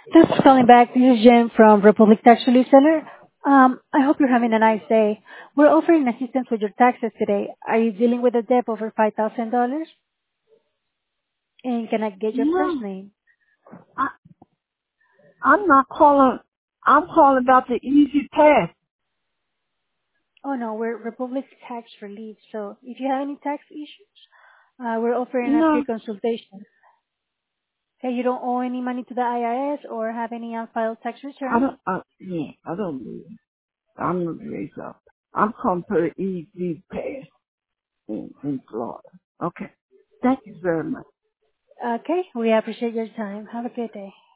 Thanks for calling back. This is Jen from Republic Tax Relief Center. I hope you're having a nice day. We're offering assistance with your taxes today. Are you dealing with a debt over $5,000? And can I get your first No, name? I, I'm not calling. I'm calling about the Easy Pass. Oh no, we're Republic Tax Relief. So if you have any tax issues, we're offering a free No, consultation. Okay, you don't owe any money to the IRS or have any unfiled tax I returns? don't. Yeah, I don't believe it. I'm gonna raise up. I'm calling for the Easy Pass in Florida. Okay. Thank you very much. Okay, we appreciate your time. Have a good day.